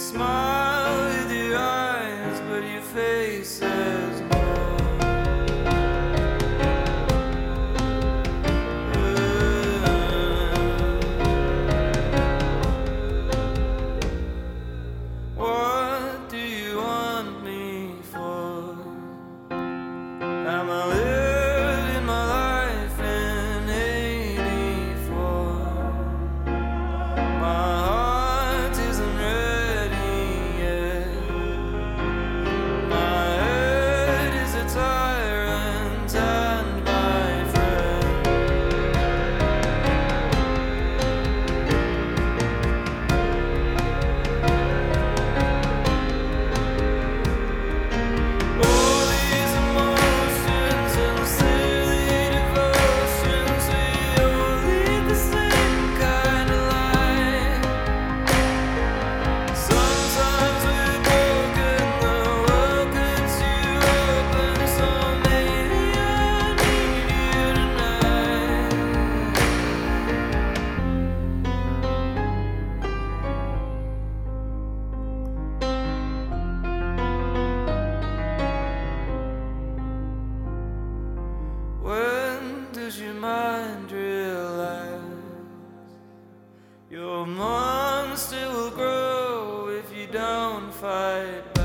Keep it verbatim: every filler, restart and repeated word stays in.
smile with your eyes, but your face says more. What do you want me for? Am I living my life in eighty-four? My heart isn't ready yet. My head is a tyrant and my friend. All these emotions and silly devotions, we all lead the same kind of life. Sometimes we're broken, the world cuts you open, so maybe I need you tonight. When does your mind realize your monster will grow if you don't fight back?